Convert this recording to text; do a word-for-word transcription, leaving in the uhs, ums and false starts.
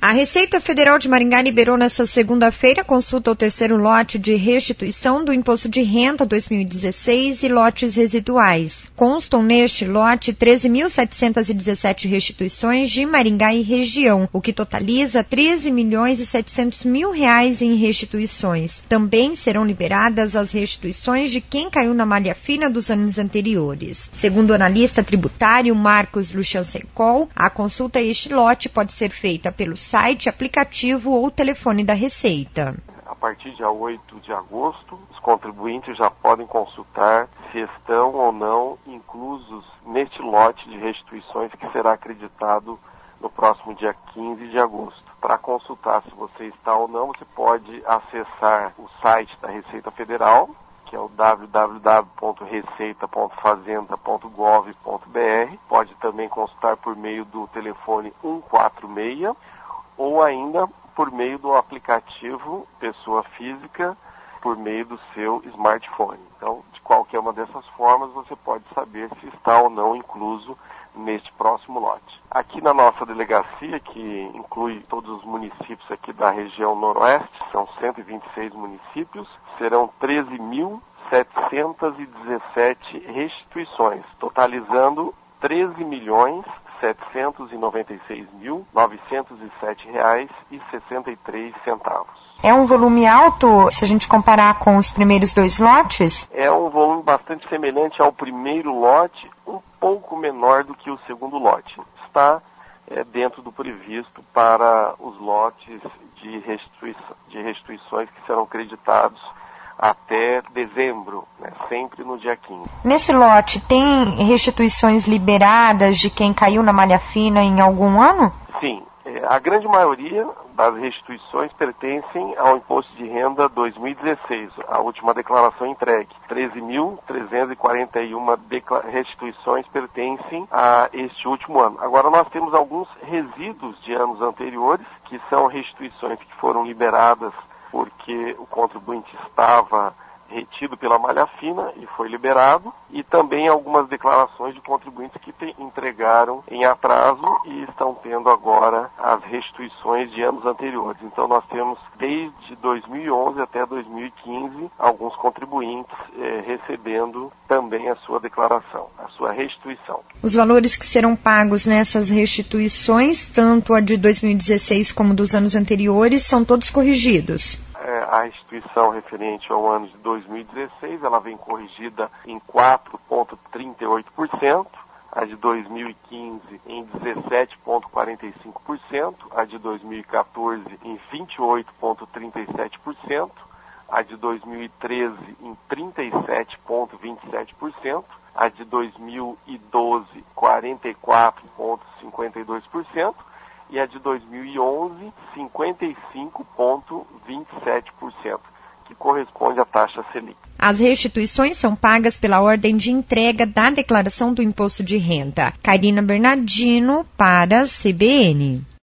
A Receita Federal de Maringá liberou nesta segunda-feira a consulta ao terceiro lote de restituição do Imposto de Renda dois mil e dezesseis e lotes residuais. Constam neste lote treze mil setecentas e dezessete restituições de Maringá e região, o que totaliza treze milhões e setecentos mil reais em restituições. Também serão liberadas as restituições de quem caiu na malha fina dos anos anteriores. Segundo o analista tributário Marcos Luchancecol, a consulta a este lote pode ser feita pelo site, aplicativo ou telefone da Receita. A partir de dia oito de agosto, os contribuintes já podem consultar se estão ou não inclusos neste lote de restituições que será acreditado no próximo dia quinze de agosto. Para consultar se você está ou não, você pode acessar o site da Receita Federal, que é o w w w ponto receita ponto fazenda ponto gov ponto b r. Pode também consultar por meio do telefone um quatro seis, ou ainda por meio do aplicativo Pessoa Física, por meio do seu smartphone. Então, de qualquer uma dessas formas, você pode saber se está ou não incluso neste próximo lote. Aqui na nossa delegacia, que inclui todos os municípios aqui da região noroeste, são cento e vinte e seis municípios, serão treze mil setecentas e dezessete restituições, totalizando treze milhões setecentos e noventa e seis mil novecentos e sete reais e sessenta e três centavos. É um volume alto se a gente comparar com os primeiros dois lotes? É um volume bastante semelhante ao primeiro lote, um pouco menor do que o segundo lote. Está é, dentro do previsto para os lotes de, restituição, de restituições que serão creditados até dezembro, né, sempre no dia quinze. Nesse lote, tem restituições liberadas de quem caiu na malha fina em algum ano? Sim, é, a grande maioria das restituições pertencem ao Imposto de Renda dois mil e dezesseis, a última declaração entregue. treze mil trezentas e quarenta e uma restituições pertencem a este último ano. Agora nós temos alguns resíduos de anos anteriores, que são restituições que foram liberadas porque o contribuinte estava retido pela malha fina e foi liberado, e também algumas declarações de contribuintes que te entregaram em atraso e estão tendo agora as restituições de anos anteriores. Então nós temos desde dois mil e onze até dois mil e quinze alguns contribuintes eh, recebendo também a sua declaração, a sua restituição. Os valores que serão pagos nessas restituições, tanto a de dois mil e dezesseis como dos anos anteriores, são todos corrigidos? A restituição referente ao ano de dois mil e dezesseis, ela vem corrigida em quatro vírgula trinta e oito por cento, a de dois mil e quinze em dezessete vírgula quarenta e cinco por cento, a de dois mil e quatorze em vinte e oito vírgula trinta e sete por cento, a de dois mil e treze em trinta e sete vírgula vinte e sete por cento, a de dois mil e doze quarenta e quatro vírgula cinquenta e dois por cento, e a de dois mil e onze, cinquenta e cinco vírgula vinte e sete por cento, que corresponde à taxa Selic. As restituições são pagas pela ordem de entrega da declaração do Imposto de Renda. Karina Bernardino para a C B N.